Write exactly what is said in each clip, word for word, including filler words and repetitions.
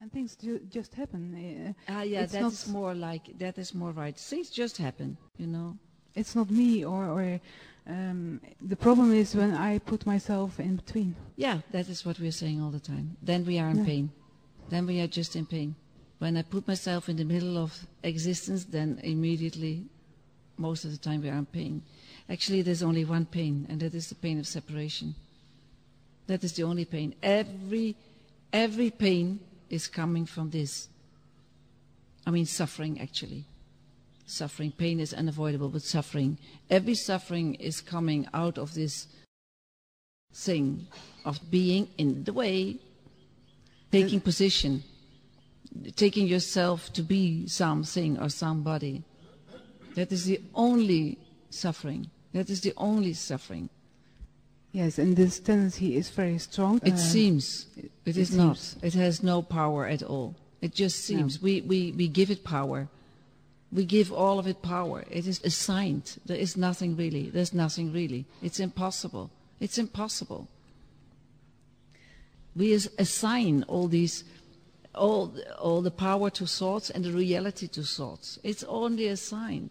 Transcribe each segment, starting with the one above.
And things ju- just happen. Uh, Ah, yeah, it's that not is more like, that is more right. Things just happen, you know. it's not me or or um, the problem is when I put myself in between. Yeah, that is what we're saying all the time. Then we are in Yeah. pain. Then we are just in pain. When I put myself in the middle of existence, then immediately, most of the time, we are in pain. Actually, there's only one pain, and that is the pain of separation. That is the only pain. Every, every pain is coming from this. I mean, suffering, actually. Suffering. Pain is unavoidable, but suffering. Every suffering is coming out of this thing of being in the way, taking position, taking yourself to be something or somebody. That is the only suffering. That is the only suffering. Yes, and this tendency is very strong. It Uh, seems. it- It it is not. seems. It has no power at all. It just seems. We, we, we give it power. We give all of it power. It is assigned. There is nothing really. There's nothing really. It's impossible. It's impossible. We as- assign all these, all, all the power to thoughts and the reality to thoughts. It's only assigned.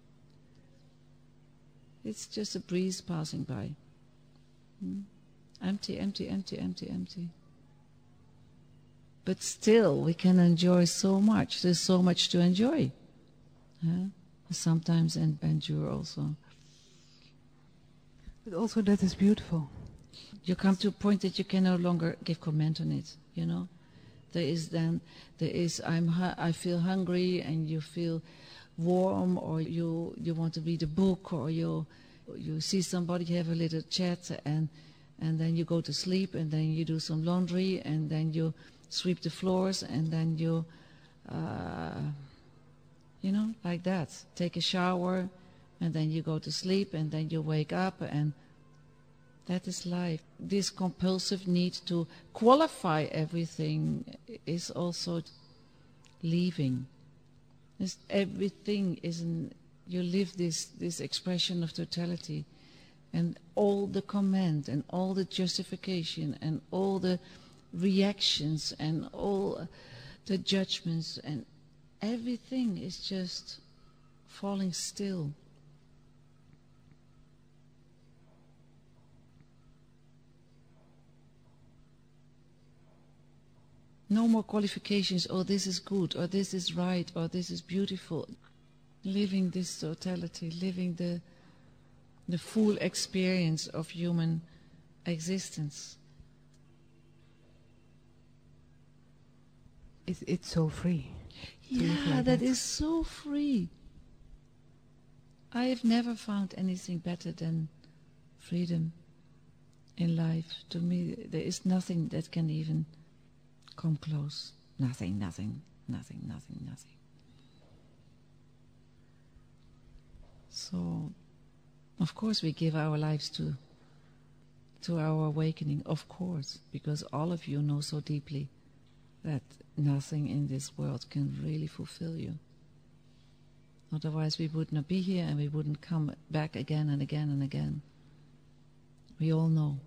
It's just a breeze passing by. Hmm? Empty, empty, empty, empty, empty. But still, we can enjoy so much. There's so much to enjoy. Huh? Sometimes and endure also. But also that is beautiful. You come to a point that you can no longer give comment on it. You know, there is then there is I'm hu- I feel hungry, and you feel warm, or you you want to read a book, or you you see somebody, have a little chat, and and then you go to sleep, and then you do some laundry, and then you sweep the floors, and then you. Uh, You know, like that. Take a shower, and then you go to sleep, and then you wake up, and that is life. This compulsive need to qualify everything is also leaving. This, everything is in, you live this, this expression of totality, and all the comment, and all the justification, and all the reactions, and all the judgments, and everything is just falling still. No more qualifications, oh, this is good, or this is right, or this is beautiful. Living this totality, living the, the full experience of human existence. It's, it's so free. to live Yeah, like that is so free. I have never found anything better than freedom in life. To me, there is nothing that can even come close. Nothing, nothing, nothing, nothing, nothing. So, of course, we give our lives to to our awakening, of course, because all of you know so deeply that nothing in this world can really fulfill you. Otherwise we would not be here, and we wouldn't come back again and again and again. We all know.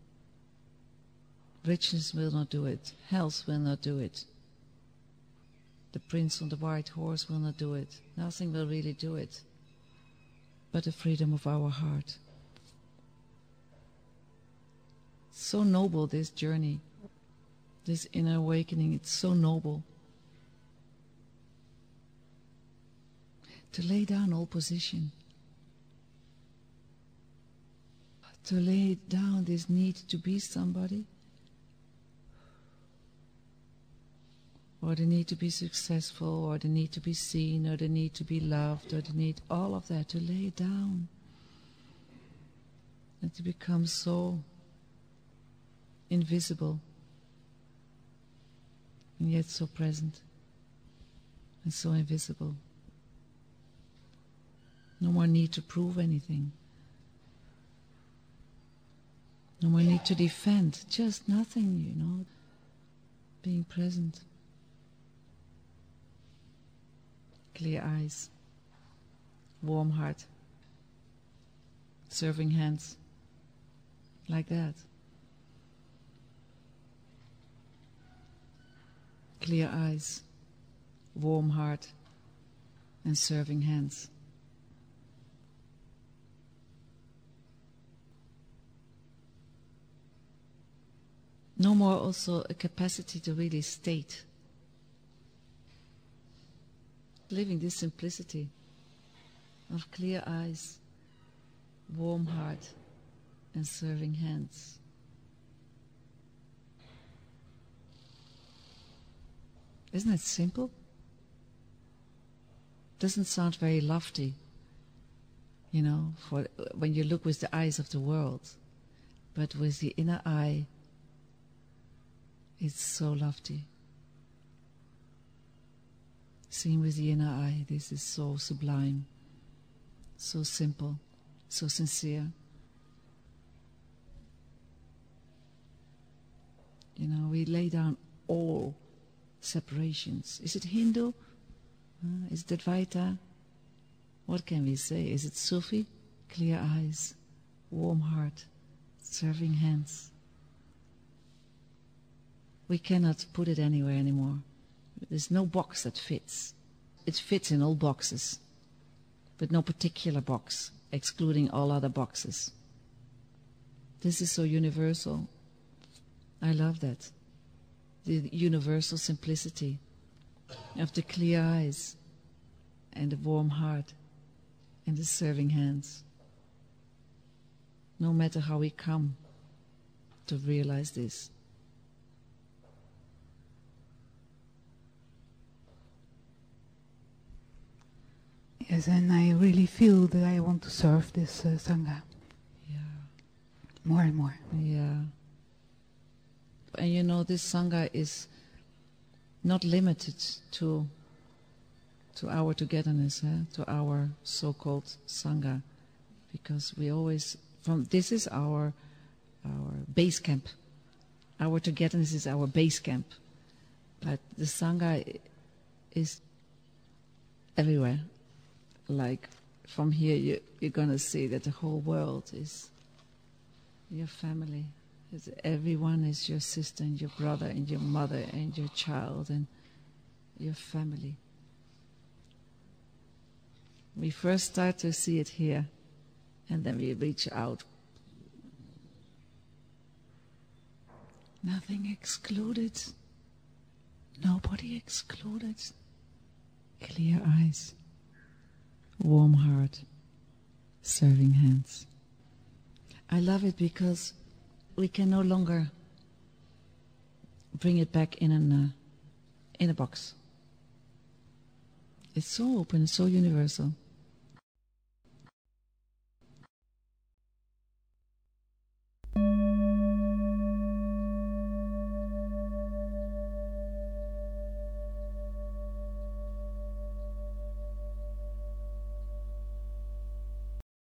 Richness will not do it. Health will not do it. The prince on the white horse will not do it. Nothing will really do it. But the freedom of our heart. So noble, this journey. This inner awakening, it's so noble. To lay down all position. To lay down this need to be somebody. Or the need to be successful, or the need to be seen, or the need to be loved, or the need, all of that, to lay down. And to become so invisible. And yet so present and so invisible. No more need to prove anything. No more need to defend. Just nothing, you know. Being present. Clear eyes. Warm heart. Serving hands. Like that. clear eyes, warm heart, and serving hands. No more also a capacity to really state. Living this simplicity of clear eyes, warm heart, and serving hands. Isn't it simple? Doesn't sound very lofty, you know, for when you look with the eyes of the world, but with the inner eye, it's so lofty. Seeing with the inner eye, this is so sublime, so simple, so sincere. You know, we lay down all separations. Is it Hindu? Uh, is it Advaita? What can we say? Is it Sufi? Clear eyes, warm heart, serving hands. We cannot put it anywhere anymore. There's no box that fits. It fits in all boxes, but no particular box, excluding all other boxes. This is so universal. I love that. The universal simplicity of the clear eyes and the warm heart and the serving hands. No matter how we come to realize this. Yes, and I really feel that I want to serve this uh, Sangha. Yeah. More and more. Yeah. And you know, this Sangha is not limited to to our togetherness, eh? To our so-called Sangha, because we always, from this is our our base camp. Our togetherness is our base camp, but the Sangha is everywhere. Like from here, you, you're going to see that the whole world is your family. It's, everyone is your sister and your brother and your mother and your child and your family. We first start to see it here, and then we reach out. Nothing excluded. Nobody excluded. Clear eyes. Warm heart, serving hands. I love it because we can no longer bring it back in an uh, in a box. It's so open, so universal.